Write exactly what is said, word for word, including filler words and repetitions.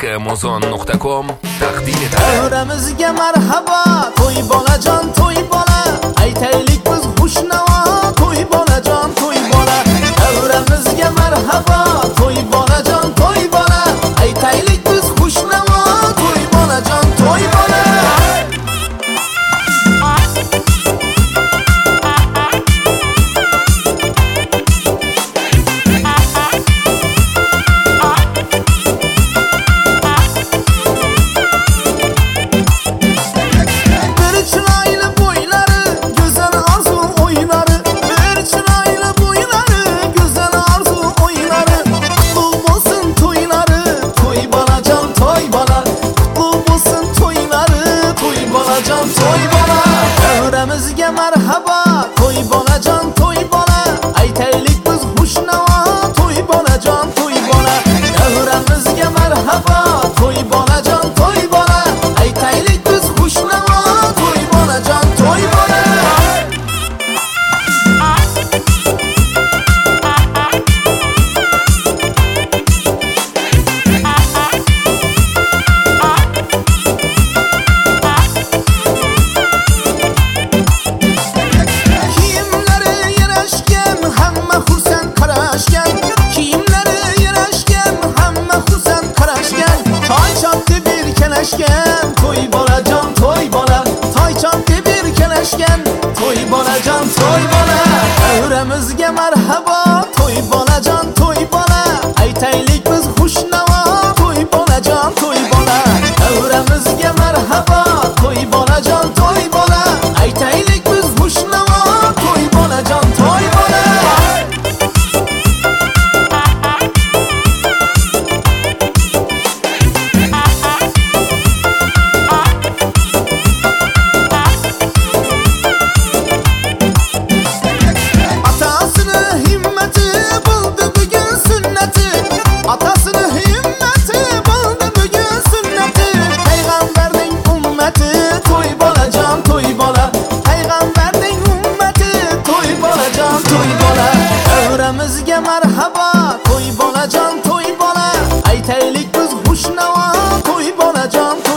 k muzon nuqta com taqdim etadi. Davramizga marhaba, to'y bolajon, to'y bola. Aytaylik biz xushnavo, to'y bolajon, to'y bola. Davramizga marhaba, to'y bolajon, to'y bola. Aytaylik biz xushnavo, to'y bolajon, to'y bola. To'y bola, davramizga marhaba, to'y bolajon, to'y bola. Aytaylik biz xushnavo, to'y bolajon, to'y bola. Davramizga marhaba, to'y bolajon, to'y bola. Aytaylik biz xushnavo, to'y bolajon, to'y bola. To'y bolajon, to'y bola. Toy chopdi bir kelashgan. To'y bolajon, to'y bola. Davramizga marhaba, to'y bolajon, to'y bola. Aytaylik biz xushnavo, to'y bolajon, to'y bola. Davramizga marhaba, to'y bolajon, to'y bola. Aytaylik biz xushnavo, to'y bolajon, to'y bola. Atasını himmeti buldu bugün sünneti. Peygamberning ummeti, to'y bolajon, to'y bola. Peygamberning ummeti, to'y bolajon, to'y bola. Davramizga marhaba, to'y bolajon, to'y bola. Aytaylik biz xushnavo, to'y bolajon, to'y